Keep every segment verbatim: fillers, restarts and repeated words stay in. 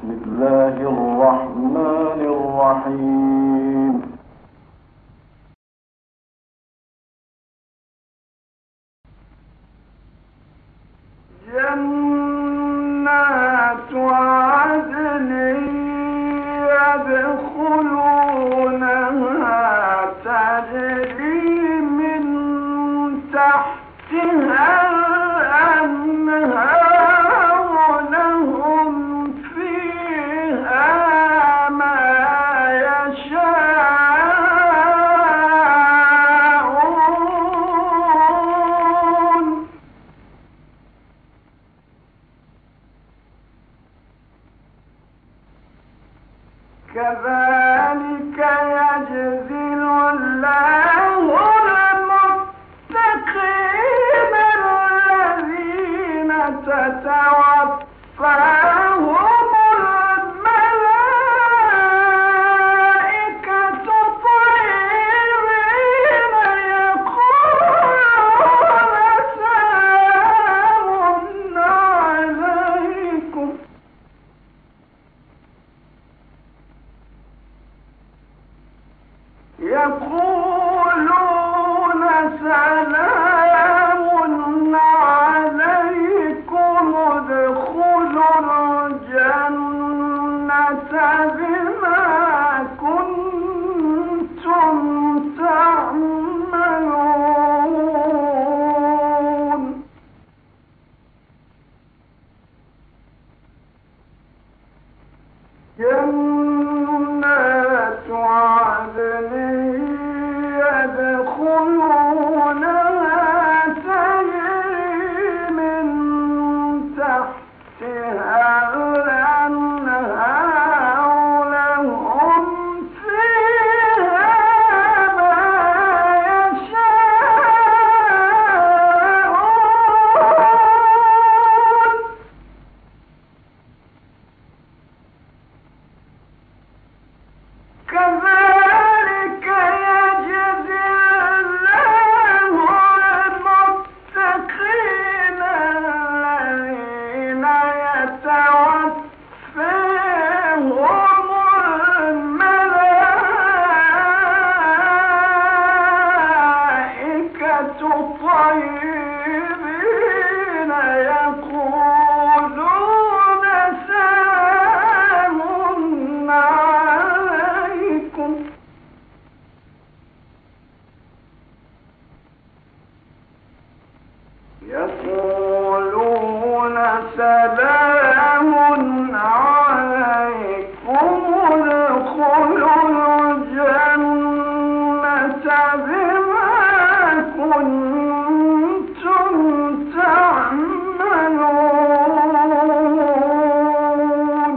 بسم الله الرحمن الرحيم. جنات عدن يدخلونها تجري من تحتها الأنهار لهم فيها ما يشاءون كذلك يجزي الله المتقين الذين تتوفاهم الملائكة طيبين يقولون سلام عليكم يقولون سلام عليكم ادخلوا الجنة بما كنتم تعملون جنات عدن يدخلونها تجري من تحتها الأنهار لهم فيها ما يشاءون كذلك يجزي الله المتقين الذين يتوفاهم الملائكة طيبين يقولون سلام عليكم يقولون سلام عليكم ادخلوا الجنة بما كنتم تعملون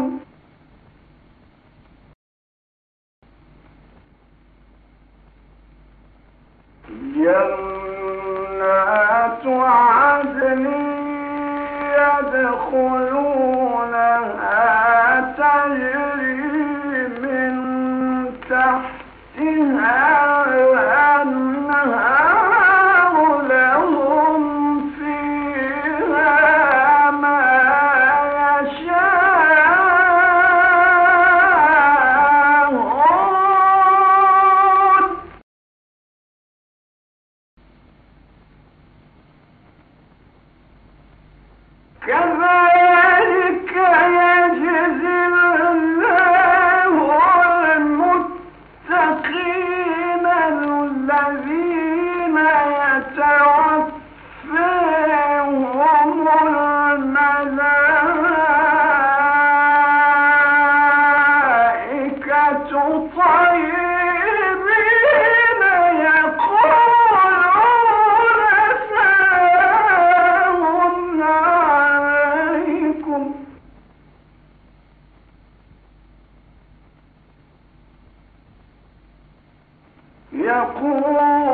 جنات عدن يدخلونها تجري من تحتها الأنهار لهم فيها ما يشاءون كذلك يجزي الله المتقين الذين يتوفاهم الملائكة طيبين يقولون سلام عليكم يقول